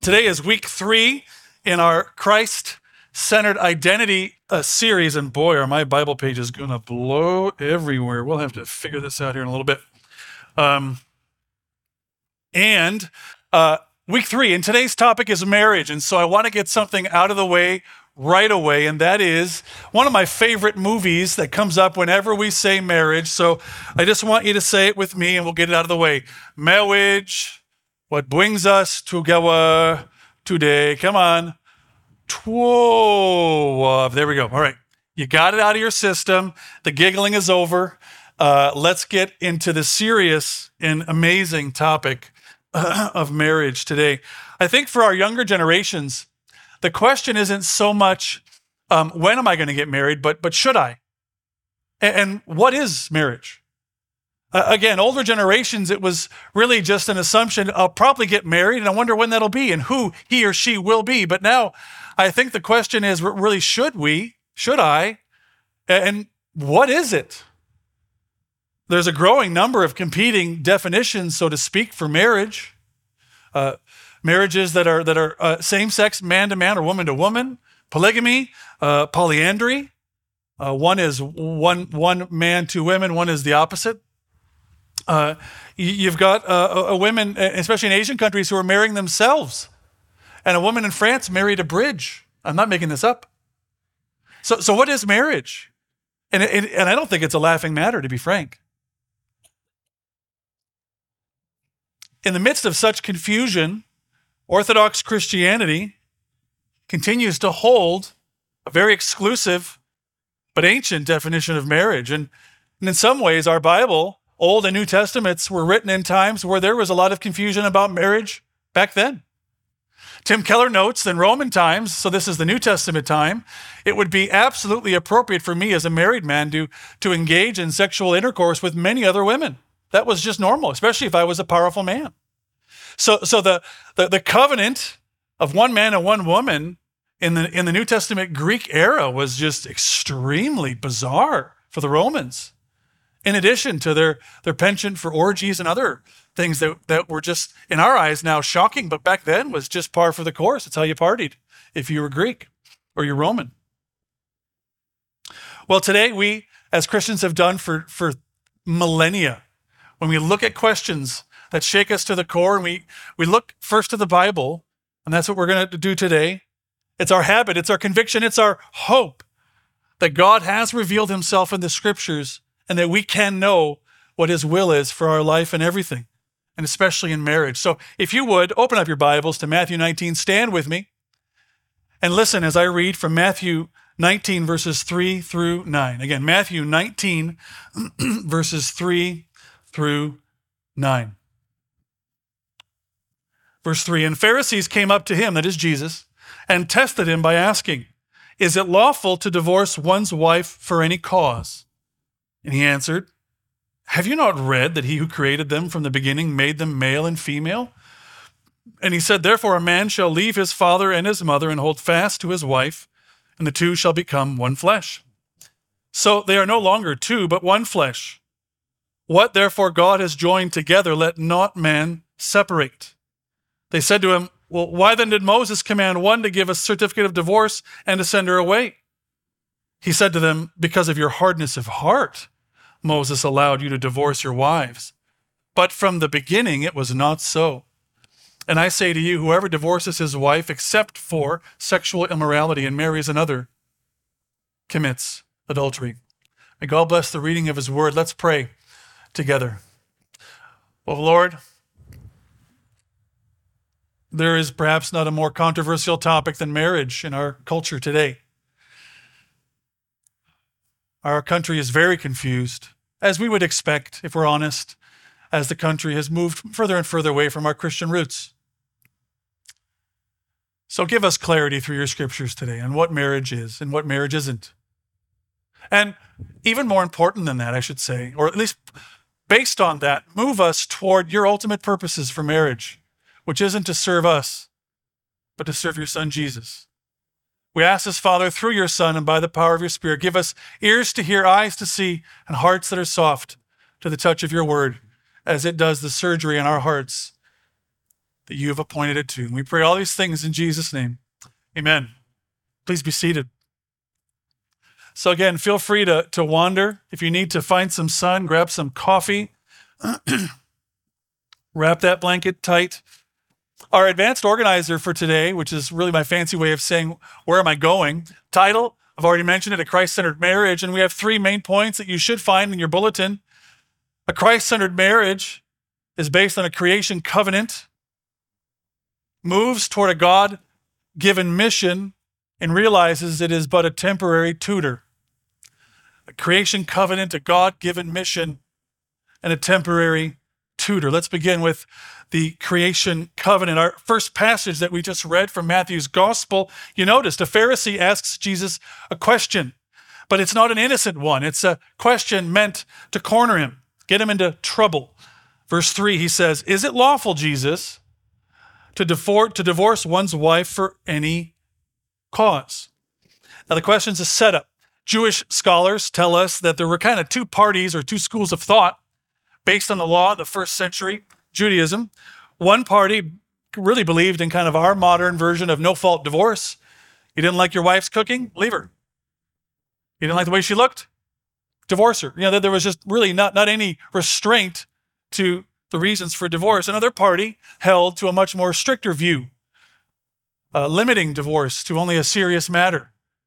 Today is week 3 in our Christ-centered identity series, and boy, are my Bible pages going to blow everywhere. We'll have to figure this out here in a little bit. Week 3, and today's topic is marriage, and so I want to get something out of the way right away, and that is one of my favorite movies that comes up whenever we say marriage, so I just want you to say it with me, and we'll get it out of the way. Marriage. What brings us together today? Come on. There we go. All right. You got it out of your system. The giggling is over. Let's get into the serious and amazing topic of marriage today. I think for our younger generations, the question isn't so much when am I going to get married, but should I? And what is marriage? Again, older generations, it was really just an assumption, I'll probably get married and I wonder when that'll be and who he or she will be. But now I think the question is really, should I? And what is it? There's a growing number of competing definitions, so to speak, for marriage. Marriages that are same-sex, man to man or woman to woman, polygamy, polyandry. One is one man, two women, one is the opposite. You've got a women, especially in Asian countries, who are marrying themselves. And a woman in France married a bridge. I'm not making this up. So what is marriage? And I don't think it's a laughing matter, to be frank. In the midst of such confusion, Orthodox Christianity continues to hold a very exclusive but ancient definition of marriage. And in some ways, our Bible, Old and New Testaments, were written in times where there was a lot of confusion about marriage back then. Tim Keller notes that in Roman times, so this is the New Testament time, it would be absolutely appropriate for me as a married man to engage in sexual intercourse with many other women. That was just normal, especially if I was a powerful man. So the covenant of one man and one woman in the New Testament Greek era was just extremely bizarre for the Romans. In addition to their penchant for orgies and other things that were just, in our eyes now, shocking, but back then was just par for the course. It's how you partied if you were Greek or you're Roman. Well, today we, as Christians, have done for millennia. When we look at questions that shake us to the core, and we look first to the Bible, and that's what we're going to do today. It's our habit, it's our conviction, it's our hope that God has revealed himself in the scriptures and that we can know what his will is for our life and everything, and especially in marriage. So if you would, open up your Bibles to Matthew 19, stand with me, and listen as I read from Matthew 19, verses 3 through 9. Again, Matthew 19, verses 3 through 9. Verse 3, and Pharisees came up to him, that is Jesus, and tested him by asking, is it lawful to divorce one's wife for any cause? And he answered, have you not read that he who created them from the beginning made them male and female? And he said, therefore a man shall leave his father and his mother and hold fast to his wife, and the two shall become one flesh. So they are no longer two, but one flesh. What therefore God has joined together, let not man separate. They said to him, well, why then did Moses command one to give a certificate of divorce and to send her away? He said to them, because of your hardness of heart, Moses allowed you to divorce your wives. But from the beginning, it was not so. And I say to you, whoever divorces his wife except for sexual immorality and marries another commits adultery. May God bless the reading of his word. Let's pray together. Oh, Lord, there is perhaps not a more controversial topic than marriage in our culture today. Our country is very confused, as we would expect, if we're honest, as the country has moved further and further away from our Christian roots. So give us clarity through your scriptures today on what marriage is and what marriage isn't. And even more important than that, I should say, or at least based on that, move us toward your ultimate purposes for marriage, which isn't to serve us, but to serve your Son, Jesus. We ask this, Father, through your Son and by the power of your Spirit, give us ears to hear, eyes to see, and hearts that are soft to the touch of your word as it does the surgery in our hearts that you have appointed it to. And we pray all these things in Jesus' name. Amen. Please be seated. So again, feel free to wander. If you need to find some sun, grab some coffee. Wrap that blanket tight. Our advanced organizer for today, which is really my fancy way of saying, where am I going? Title, I've already mentioned it, A Christ-Centered Marriage. And we have 3 main points that you should find in your bulletin. A Christ-centered marriage is based on a creation covenant, moves toward a God-given mission, and realizes it is but a temporary tutor. A creation covenant, a God-given mission, and a temporary tutor. Let's begin with the creation covenant. Our first passage that we just read from Matthew's gospel, you noticed a Pharisee asks Jesus a question, but it's not an innocent one. It's a question meant to corner him, get him into trouble. Verse 3, he says, "Is it lawful, Jesus, to divorce one's wife for any cause?" Now, the question's a setup. Jewish scholars tell us that there were kind of 2 parties or 2 schools of thought based on the law of the first century Judaism. One party really believed in kind of our modern version of no-fault divorce. You didn't like your wife's cooking? Leave her. You didn't like the way she looked? Divorce her. You know, there was just really not any restraint to the reasons for divorce. Another party held to a much more stricter view, limiting divorce to only a serious matter.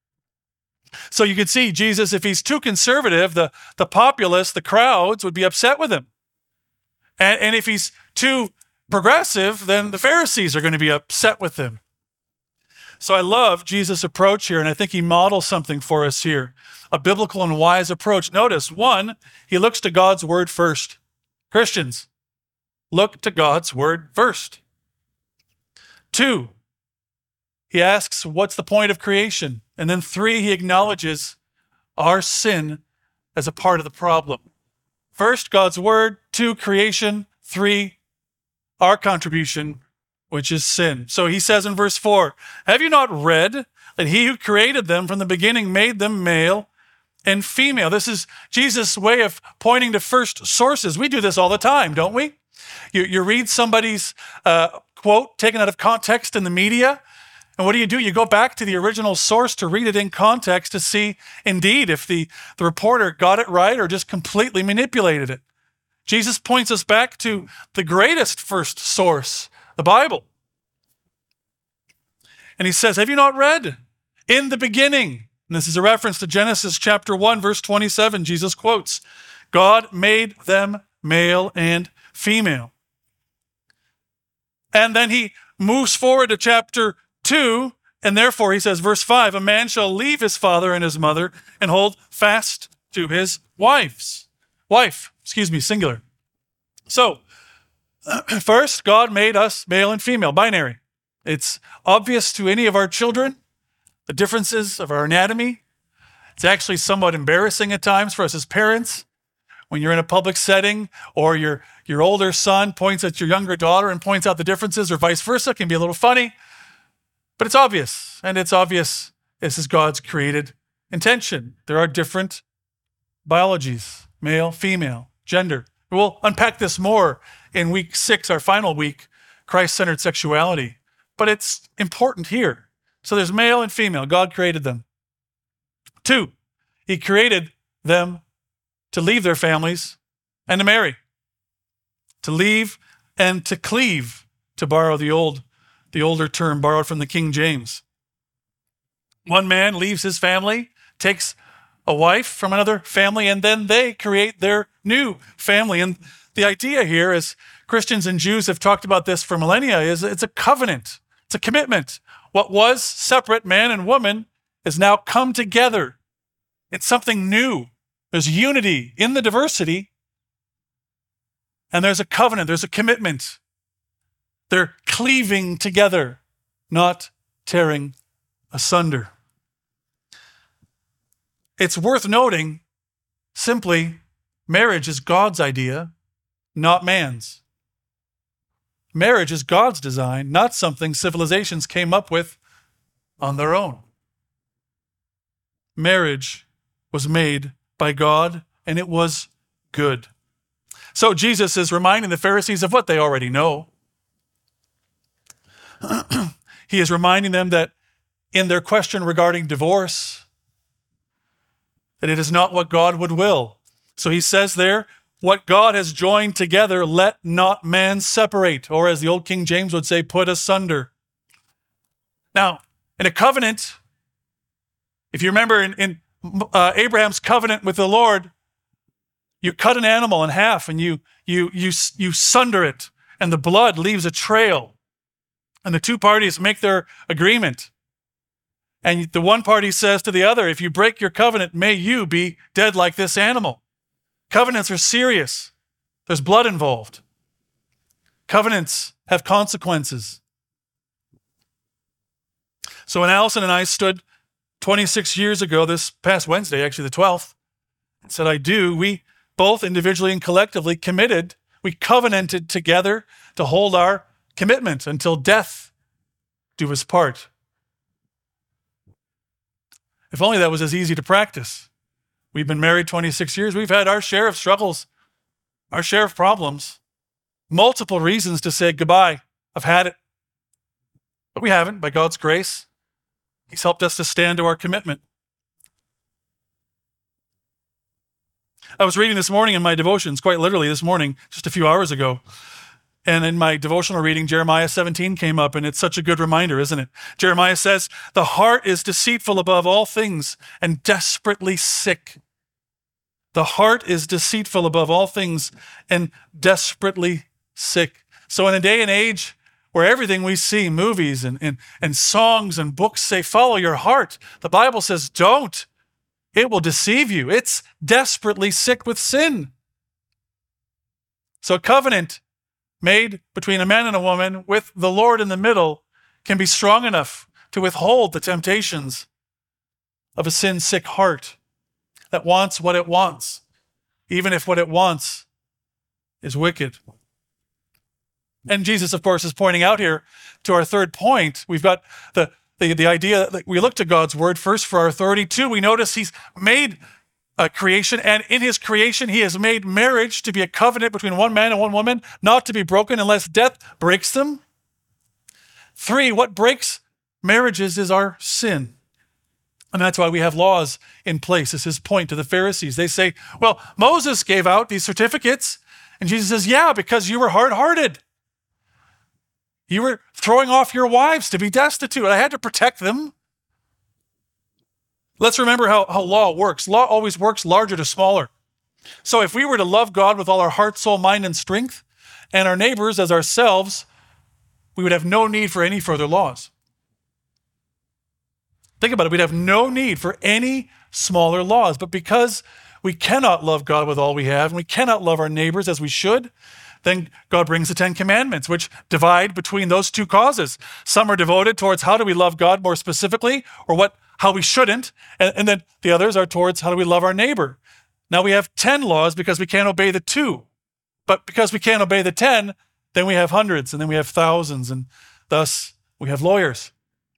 So you could see Jesus, if he's too conservative, the populace, the crowds would be upset with him. And if he's too progressive, then the Pharisees are going to be upset with him. So I love Jesus' approach here, and I think he models something for us here, a biblical and wise approach. Notice, 1, he looks to God's word first. Christians, look to God's word first. 2, he asks, what's the point of creation? And then 3, he acknowledges our sin as a part of the problem. First, God's word. 2, creation. 3, our contribution, which is sin. So he says in verse 4, "Have you not read that he who created them from the beginning made them male and female?" This is Jesus' way of pointing to first sources. We do this all the time, don't we? You read somebody's quote taken out of context in the media, and what do? You go back to the original source to read it in context to see, indeed, if the reporter got it right or just completely manipulated it. Jesus points us back to the greatest first source, the Bible. And he says, have you not read? In the beginning, and this is a reference to Genesis chapter 1, verse 27, Jesus quotes, God made them male and female. And then he moves forward to chapter 2, and therefore he says, verse 5, a man shall leave his father and his mother and hold fast to his wife, singular. So, first, God made us male and female, binary. It's obvious to any of our children, the differences of our anatomy. It's actually somewhat embarrassing at times for us as parents when you're in a public setting or your older son points at your younger daughter and points out the differences, or vice versa. It can be a little funny, but it's obvious. And it's obvious this is God's created intention. There are different biologies, male, female, gender. We'll unpack this more in week 6, our final week, Christ-centered sexuality. But it's important here. So there's male and female. God created them. 2, he created them to leave their families and to marry. To leave and to cleave, to borrow the older term borrowed from the King James. One man leaves his family, takes a wife from another family, and then they create their new family. And the idea here, as Christians and Jews have talked about this for millennia, is it's a covenant. It's a commitment. What was separate, man and woman, is now come together. It's something new. There's unity in the diversity, and there's a covenant, there's a commitment. They're cleaving together, not tearing asunder. It's worth noting, simply, marriage is God's idea, not man's. Marriage is God's design, not something civilizations came up with on their own. Marriage was made by God, and it was good. So Jesus is reminding the Pharisees of what they already know. he is reminding them that in their question regarding divorce, that it is not what God would will. So he says there, what God has joined together, let not man separate, or as the old King James would say, put asunder. Now, in a covenant, if you remember in Abraham's covenant with the Lord, you cut an animal in half and you sunder it, and the blood leaves a trail. And the two parties make their agreement. And the one party says to the other, if you break your covenant, may you be dead like this animal. Covenants are serious. There's blood involved. Covenants have consequences. So when Allison and I stood 26 years ago, this past Wednesday, actually the 12th, and said, I do, we both individually and collectively committed, we covenanted together to hold our commitment until death do us part. If only that was as easy to practice. We've been married 26 years. We've had our share of struggles, our share of problems, multiple reasons to say goodbye. I've had it. But we haven't, by God's grace. He's helped us to stand to our commitment. I was reading this morning in my devotions, quite literally this morning, just a few hours ago. And in my devotional reading, Jeremiah 17 came up, and it's such a good reminder, isn't it? Jeremiah says, the heart is deceitful above all things and desperately sick. The heart is deceitful above all things and desperately sick. So in a day and age where everything we see, movies and songs and books say, follow your heart, the Bible says, don't. It will deceive you. It's desperately sick with sin. So a covenant made between a man and a woman with the Lord in the middle can be strong enough to withhold the temptations of a sin-sick heart that wants what it wants, even if what it wants is wicked. And Jesus, of course, is pointing out here to our third point. We've got the idea that we look to God's word first for our authority. Two, we notice he's made a creation, and in his creation, he has made marriage to be a covenant between one man and one woman, not to be broken unless death breaks them. Three, what breaks marriages is our sin. And that's why we have laws in place. This is his point to the Pharisees. They say, well, Moses gave out these certificates. And Jesus says, yeah, because you were hard-hearted. You were throwing off your wives to be destitute. I had to protect them. Let's remember how law works. Law always works larger to smaller. So if we were to love God with all our heart, soul, mind, and strength, and our neighbors as ourselves, we would have no need for any further laws. Think about it. We'd have no need for any smaller laws. But because we cannot love God with all we have, and we cannot love our neighbors as we should, then God brings the 10 Commandments, which divide between those two causes. Some are devoted towards how do we love God more specifically, or how we shouldn't, and then the others are towards how do we love our neighbor. Now we have 10 laws because we can't obey the 2. But because we can't obey the 10, then we have hundreds, and then we have thousands, and thus we have lawyers.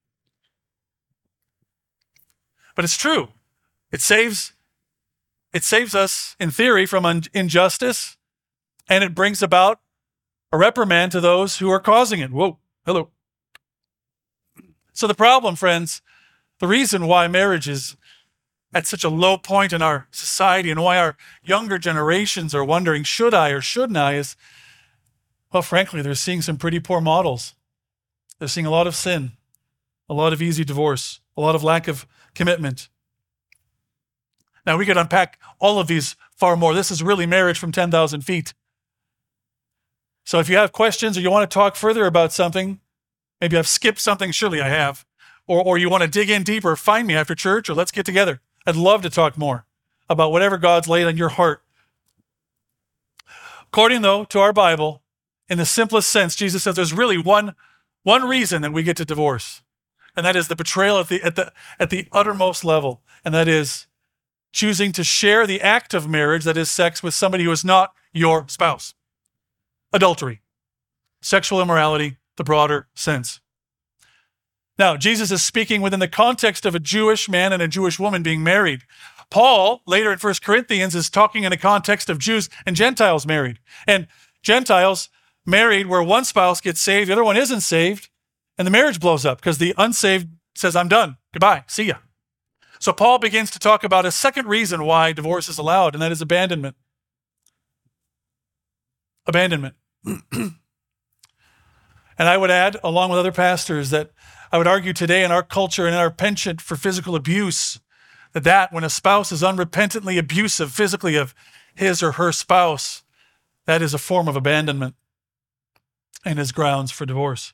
But it's true. It saves us, in theory, from injustice, and it brings about a reprimand to those who are causing it. Whoa, hello. So the problem, friends, the reason why marriage is at such a low point in our society and why our younger generations are wondering, should I or shouldn't I, is, well, frankly, they're seeing some pretty poor models. They're seeing a lot of sin, a lot of easy divorce, a lot of lack of commitment. Now, we could unpack all of these far more. This is really marriage from 10,000 feet. So if you have questions or you want to talk further about something, maybe I've skipped something, surely I have, or you want to dig in deeper, find me after church, or let's get together. I'd love to talk more about whatever God's laid on your heart. According, though, to our Bible, in the simplest sense, Jesus says there's really one reason that we get to divorce, and that is the betrayal at the uttermost level, and that is choosing to share the act of marriage, that is sex, with somebody who is not your spouse. Adultery, sexual immorality, the broader sense. Now, Jesus is speaking within the context of a Jewish man and a Jewish woman being married. Paul, later in 1 Corinthians, is talking in a context of Jews and Gentiles married. And Gentiles married where one spouse gets saved, the other one isn't saved, And the marriage blows up because the unsaved says, I'm done. Goodbye. See ya. So Paul begins to talk about a second reason why divorce is allowed, and that is abandonment. Abandonment. And I would add, along with other pastors, that I would argue today in our culture and in our penchant for physical abuse, that when a spouse is unrepentantly abusive physically of his or her spouse, that is a form of abandonment and is grounds for divorce.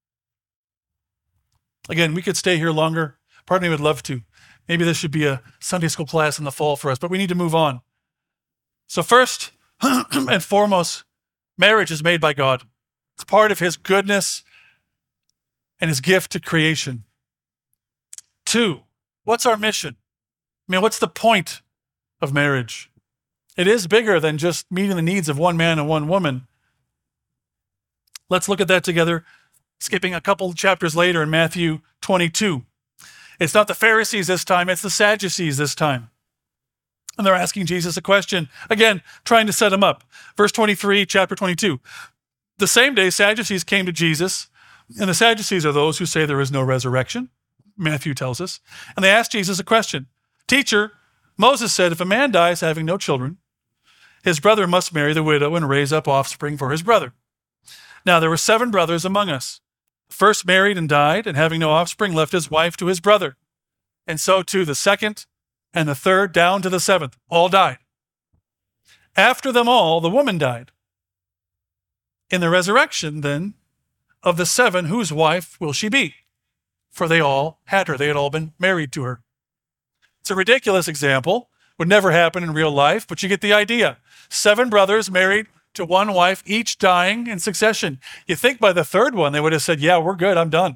Again, we could stay here longer. Part of me would love to. Maybe this should be a Sunday school class in the fall for us, but we need to move on. So first and foremost, marriage is made by God. It's part of his goodness and his gift to creation. 2, what's our mission? I mean, what's the point of marriage? It is bigger than just meeting the needs of one man and one woman. Let's look at that together, skipping a couple chapters later in Matthew 22. It's not the Pharisees this time, it's the Sadducees this time. And they're asking Jesus a question, again, trying to set him up. Verse 23, chapter 22. The same day, Sadducees came to Jesus, and the Sadducees are those who say there is no resurrection, Matthew tells us. And they asked Jesus a question. Teacher, Moses said, if a man dies having no children, his brother must marry the widow and raise up offspring for his brother. Now there were 7 brothers among us. The first married and died, and having no offspring, left his wife to his brother. And so too the second and the third, down to the 7th, all died. After them all, the woman died. In the resurrection, then, of the 7, whose wife will she be? For they all had her. They had all been married to her. It's a ridiculous example. Would never happen in real life, but you get the idea. 7 brothers married to one wife, each dying in succession. You think by the 3rd one, they would have said, yeah, we're good, I'm done.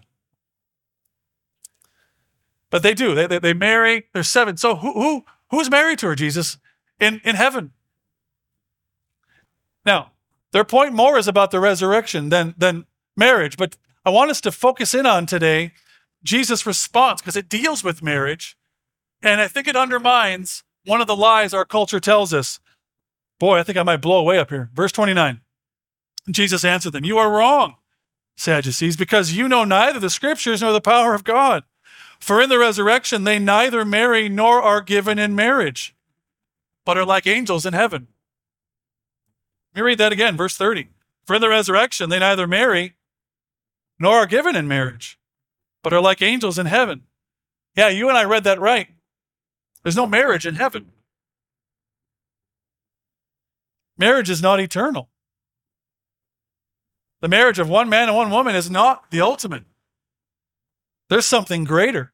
But they do. They marry. There's 7. So who's married to her, Jesus, in heaven? Now, their point more is about the resurrection than marriage. But I want us to focus in on today Jesus' response, because it deals with marriage. And I think it undermines one of the lies our culture tells us. Boy, I think I might blow away up here. Verse 29. Jesus answered them, you are wrong, Sadducees, because you know neither the scriptures nor the power of God. For in the resurrection, they neither marry nor are given in marriage, but are like angels in heaven. Let me read that again, verse 30. For in the resurrection, they neither marry nor are given in marriage, but are like angels in heaven. Yeah, you and I read that right. There's no marriage in heaven. Marriage is not eternal. The marriage of one man and one woman is not the ultimate. There's something greater.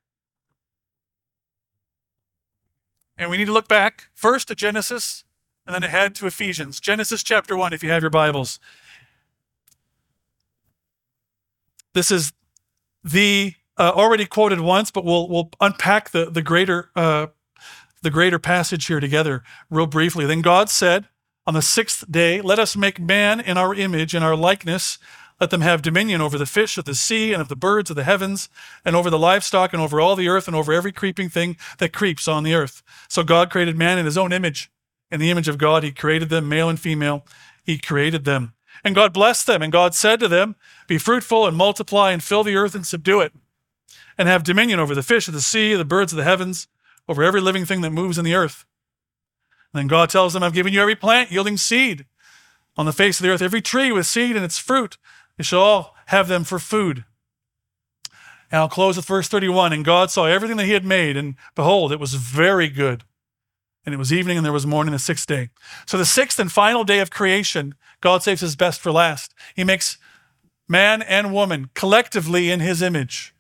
And we need to look back first to Genesis and then ahead to Ephesians. Genesis chapter 1, if you have your Bibles. This is the already quoted once, but we'll unpack the greater passage here together real briefly. Then God said, on the 6th day, let us make man in our image, in our likeness. Let them have dominion over the fish of the sea and of the birds of the heavens and over the livestock and over all the earth and over every creeping thing that creeps on the earth. So God created man in his own image. In the image of God, he created them, male and female. He created them. And God blessed them. And God said to them, be fruitful and multiply and fill the earth and subdue it. And have dominion over the fish of the sea, the birds of the heavens, over every living thing that moves in the earth. And then God tells them, I've given you every plant yielding seed on the face of the earth, every tree with seed and its fruit. You shall all have them for food. And I'll close with verse 31. And God saw everything that he had made, and behold, it was very good. And it was evening, and there was morning the 6th day. So the 6th and final day of creation, God saves his best for last. He makes man and woman collectively in his image.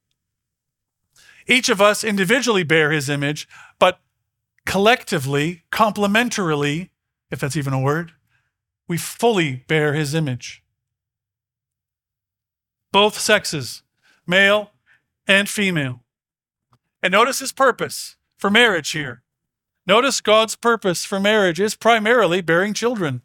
Each of us individually bear his image, but collectively, complementarily, if that's even a word, we fully bear his image. Both sexes, male and female. And notice his purpose for marriage here. Notice God's purpose for marriage is primarily bearing children.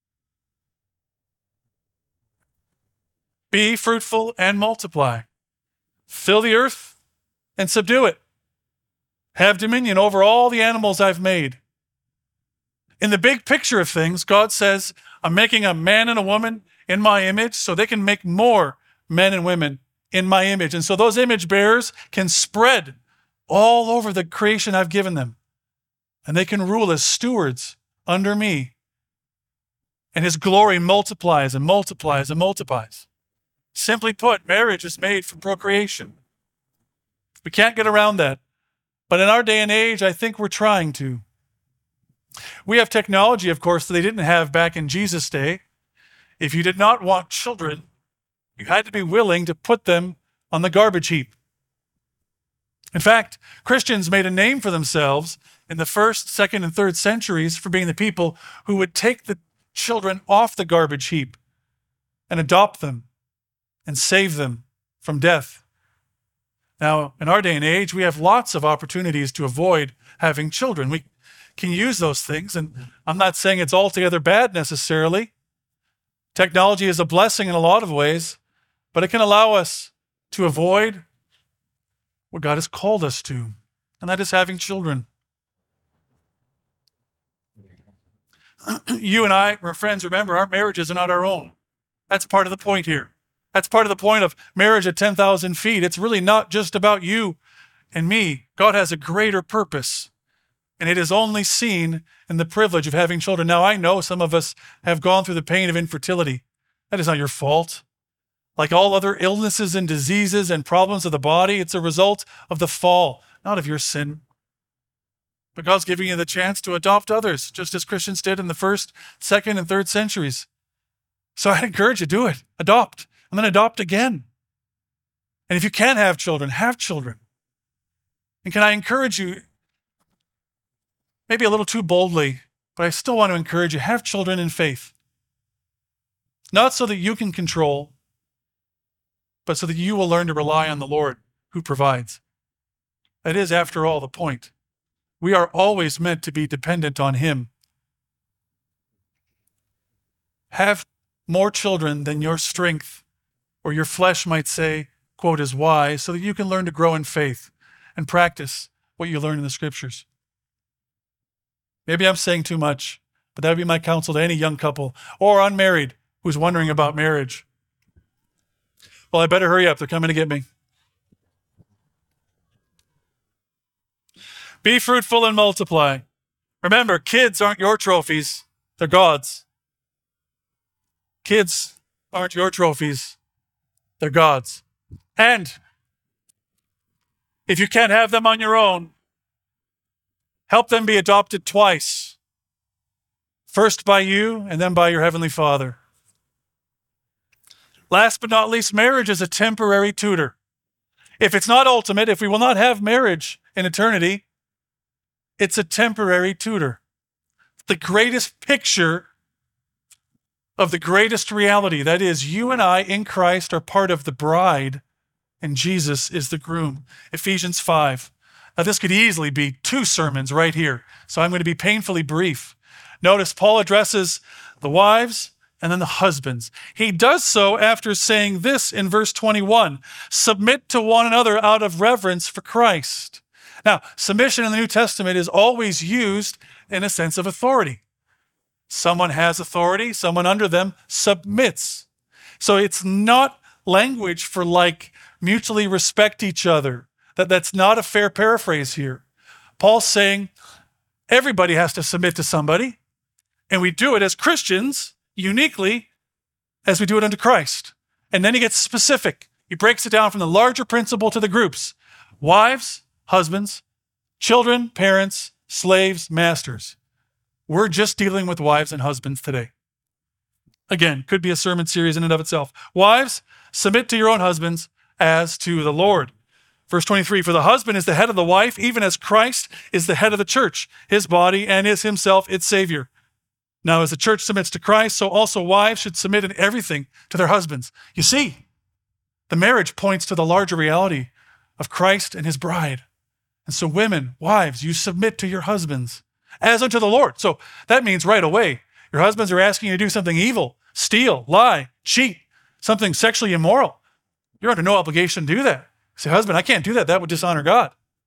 Be fruitful and multiply. Fill the earth and subdue it. Have dominion over all the animals I've made. In the big picture of things, God says, I'm making a man and a woman in my image so they can make more men and women in my image. And so those image bearers can spread all over the creation I've given them. And they can rule as stewards under me. And his glory multiplies and multiplies and multiplies. Simply put, marriage is made for procreation. We can't get around that. But in our day and age, I think we're trying to. We have technology, of course, that they didn't have back in Jesus' day. If you did not want children, you had to be willing to put them on the garbage heap. In fact, Christians made a name for themselves in the 1st, 2nd, and 3rd centuries for being the people who would take the children off the garbage heap and adopt them and save them from death. Now, in our day and age, we have lots of opportunities to avoid having children. We can use those things, and I'm not saying it's altogether bad necessarily. Technology is a blessing in a lot of ways, but it can allow us to avoid what God has called us to, and that is having children. You and I, my friends, remember, our marriages are not our own. That's part of the point here. That's part of the point of marriage at 10,000 feet. It's really not just about you and me. God has a greater purpose, and it is only seen in the privilege of having children. Now, I know some of us have gone through the pain of infertility. That is not your fault. Like all other illnesses and diseases and problems of the body, it's a result of the fall, not of your sin. But God's giving you the chance to adopt others, just as Christians did in the 1st, 2nd, and 3rd centuries. So I'd encourage you, do it. Adopt, and then adopt again. And if you can have children, have children. And can I encourage you, maybe a little too boldly, but I still want to encourage you, have children in faith. Not so that you can control, but so that you will learn to rely on the Lord who provides. That is, after all, the point. We are always meant to be dependent on him. Have more children than your strength or your flesh might say, quote, is wise, so that you can learn to grow in faith and practice what you learn in the scriptures. Maybe I'm saying too much, but that would be my counsel to any young couple or unmarried who's wondering about marriage. Well, I better hurry up. They're coming to get me. Be fruitful and multiply. Remember, kids aren't your trophies. They're God's. Kids aren't your trophies. They're God's. And if you can't have them on your own, help them be adopted twice. First by you and then by your Heavenly Father. Last but not least, marriage is a temporary tutor. If it's not ultimate, if we will not have marriage in eternity, it's a temporary tutor. The greatest picture of the greatest reality, that is, you and I in Christ are part of the bride, and Jesus is the groom. Ephesians 5. Now, this could easily be 2 sermons right here, so I'm going to be painfully brief. Notice Paul addresses the wives and then the husbands. He does so after saying this in verse 21, submit to one another out of reverence for Christ. Now, submission in the New Testament is always used in a sense of authority. Someone has authority, someone under them submits. So it's not language for like mutually respect each other. That's not a fair paraphrase here. Paul's saying everybody has to submit to somebody, and we do it as Christians uniquely as we do it unto Christ. And then he gets specific. He breaks it down from the larger principle to the groups. Wives, husbands, children, parents, slaves, masters. We're just dealing with wives and husbands today. Again, could be a sermon series in and of itself. Wives, submit to your own husbands as to the Lord. Verse 23, for the husband is the head of the wife, even as Christ is the head of the church, his body, and is himself its Savior. Now, as the church submits to Christ, so also wives should submit in everything to their husbands. You see, the marriage points to the larger reality of Christ and his bride. And so women, wives, you submit to your husbands as unto the Lord. So that means right away, your husbands are asking you to do something evil, steal, lie, cheat, something sexually immoral. You're under no obligation to do that. Say, husband, I can't do that. That would dishonor God.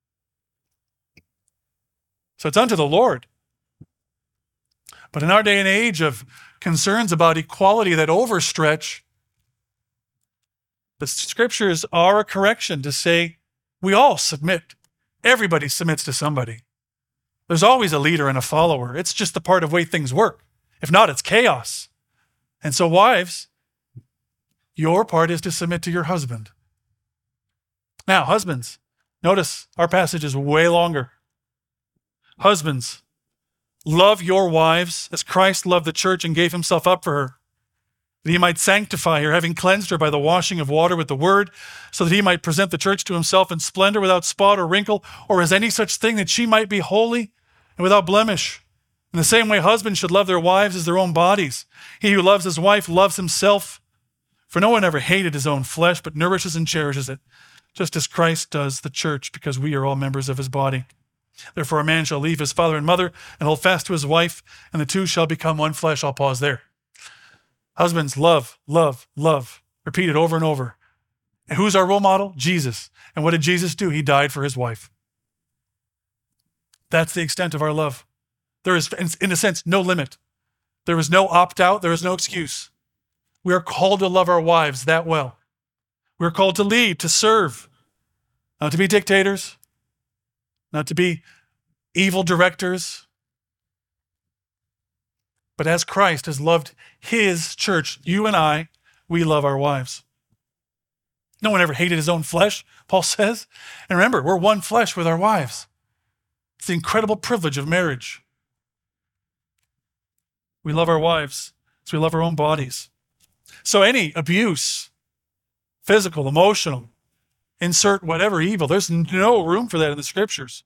So it's unto the Lord. But in our day and age of concerns about equality that overstretch, The scriptures are a correction to say we all submit. Everybody submits to somebody. There's always a leader and a follower. It's just the part of the way things work. If not, it's chaos. And so wives, your part is to submit to your husband. Now, husbands, notice our passage is way longer. Husbands, love your wives as Christ loved the church and gave himself up for her, that he might sanctify her, having cleansed her by the washing of water with the word, so that he might present the church to himself in splendor, without spot or wrinkle, or as any such thing, that she might be holy and without blemish. In the same way, husbands should love their wives as their own bodies. He who loves his wife loves himself. For no one ever hated his own flesh, but nourishes and cherishes it, just as Christ does the church, because we are all members of his body. Therefore, a man shall leave his father and mother and hold fast to his wife, and the two shall become one flesh. I'll pause there. Husbands, love, love, love. Repeat it over and over. And who's our role model? Jesus. And what did Jesus do? He died for his wife. That's the extent of our love. There is, in a sense, no limit. There is no opt-out. There is no excuse. We are called to love our wives that well. We are called to lead, to serve, not to be dictators, not to be evil directors, but as Christ has loved his church, you and I, we love our wives. No one ever hated his own flesh, Paul says. And remember, we're one flesh with our wives. It's the incredible privilege of marriage. We love our wives as we love our own bodies. So any abuse, physical, emotional, insert whatever evil, there's no room for that in the scriptures.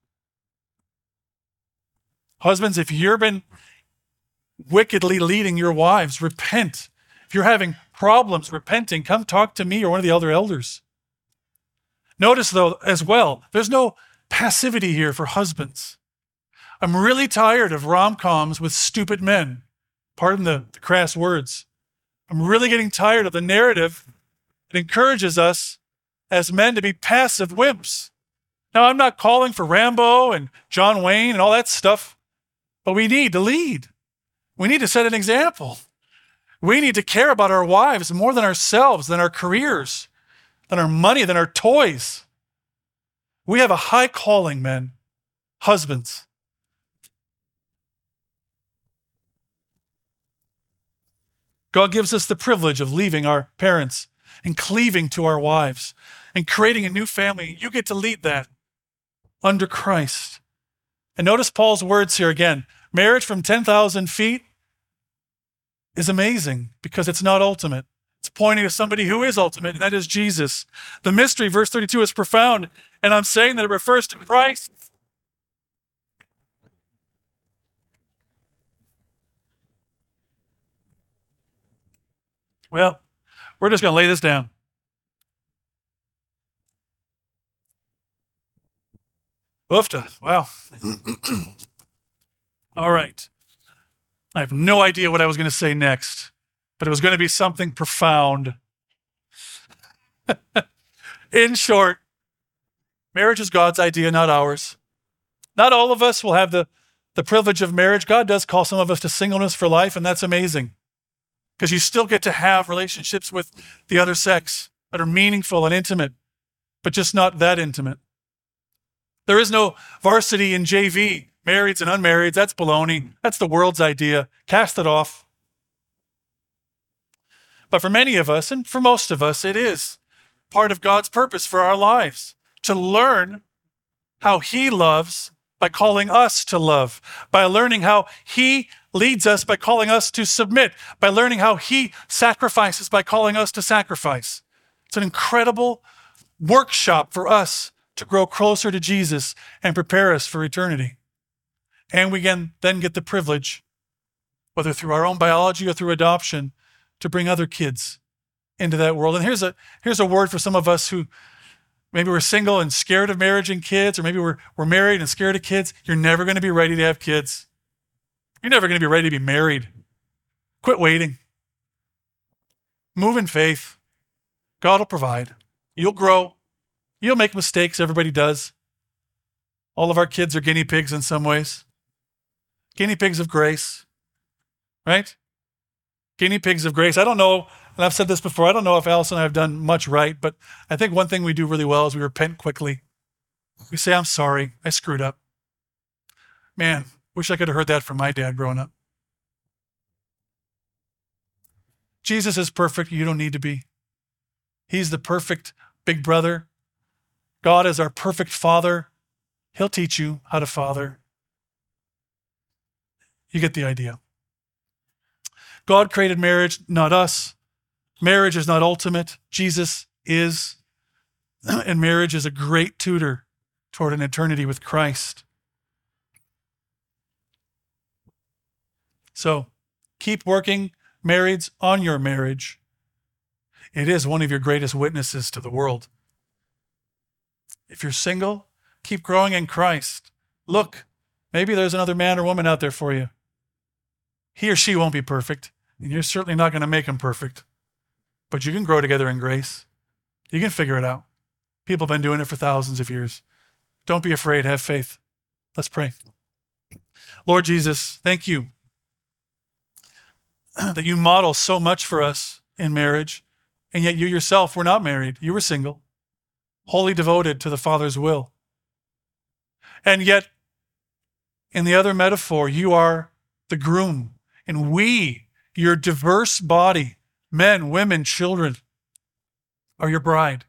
Husbands, if you've been wickedly leading your wives, repent. If you're having problems repenting, come talk to me or one of the other elders. Notice, though, as well, there's no passivity here for husbands. I'm really tired of rom-coms with stupid men. Pardon the crass words. I'm really getting tired of the narrative that encourages us as men to be passive wimps. Now, I'm not calling for Rambo and John Wayne and all that stuff, but we need to lead. We need to set an example. We need to care about our wives more than ourselves, than our careers, than our money, than our toys. We have a high calling, men, husbands. God gives us the privilege of leaving our parents and cleaving to our wives and creating a new family. You get to lead that under Christ. And notice Paul's words here again. Marriage from 10,000 feet is amazing because it's not ultimate. It's pointing to somebody who is ultimate, and that is Jesus. The mystery, verse 32, is profound, and I'm saying that it refers to Christ. Well, we're just going to lay this down. Oofta. Wow. All right. I have no idea what I was going to say next, but it was going to be something profound. In short, marriage is God's idea, not ours. Not all of us will have the privilege of marriage. God does call some of us to singleness for life, and that's amazing because you still get to have relationships with the other sex that are meaningful and intimate, but just not that intimate. There is no varsity in JV. Marrieds and unmarrieds, that's baloney. That's the world's idea. Cast it off. But for many of us, and for most of us, it is part of God's purpose for our lives to learn how he loves by calling us to love, by learning how he leads us by calling us to submit, by learning how he sacrifices by calling us to sacrifice. It's an incredible workshop for us to grow closer to Jesus and prepare us for eternity. And we can then get the privilege, whether through our own biology or through adoption, to bring other kids into that world. And here's a word for some of us who maybe we're single and scared of marriage and kids, or maybe we're married and scared of kids. You're never going to be ready to have kids. You're never going to be ready to be married. Quit waiting. Move in faith. God will provide. You'll grow. You'll make mistakes. Everybody does. All of our kids are guinea pigs in some ways. Guinea pigs of grace, right? Guinea pigs of grace. I don't know And I've said this before, I don't know if Alice and I have done much right, but I think one thing we do really well is we repent quickly. We say, I'm sorry, I screwed up. Man, wish I could have heard that from my dad growing up. Jesus is perfect. You don't need to be. He's the perfect big brother. God is our perfect father. He'll teach you how to father. You get the idea. God created marriage, not us. Marriage is not ultimate. Jesus is. And marriage is a great tutor toward an eternity with Christ. So keep working, marrieds, on your marriage. It is one of your greatest witnesses to the world. If you're single, keep growing in Christ. Look, maybe there's another man or woman out there for you. He or she won't be perfect, and you're certainly not going to make him perfect. But you can grow together in grace. You can figure it out. People have been doing it for thousands of years. Don't be afraid. Have faith. Let's pray. Lord Jesus, thank you that you model so much for us in marriage, and yet you yourself were not married. You were single, wholly devoted to the Father's will. And yet, in the other metaphor, you are the groom, and we, your diverse body, men, women, children, are your bride.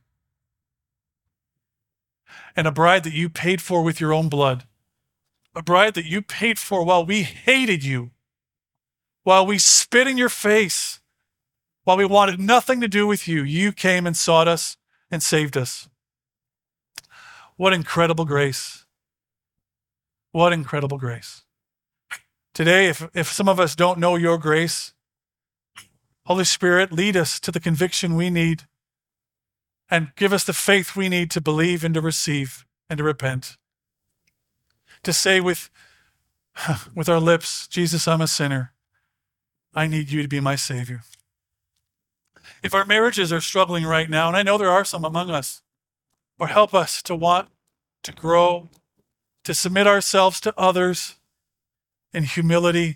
And a bride that you paid for with your own blood. A bride that you paid for while we hated you, while we spit in your face, while we wanted nothing to do with you. You came and sought us and saved us. What incredible grace. What incredible grace. Today, if some of us don't know your grace, Holy Spirit, lead us to the conviction we need and give us the faith we need to believe and to receive and to repent. To say with our lips, Jesus, I'm a sinner. I need you to be my Savior. If our marriages are struggling right now, and I know there are some among us, Lord, help us to want to grow, to submit ourselves to others in humility,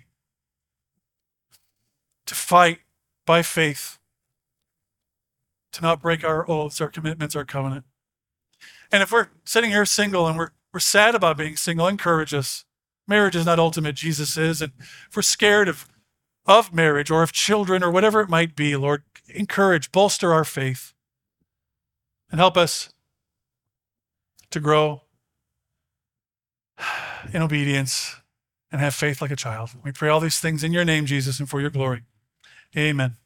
to fight by faith, to not break our oaths, our commitments, our covenant. And if we're sitting here single and we're sad about being single, encourage us. Marriage is not ultimate, Jesus is. And if we're scared of marriage or of children or whatever it might be, Lord, encourage, bolster our faith, and help us to grow in obedience and have faith like a child. We pray all these things in your name, Jesus, and for your glory. Amen.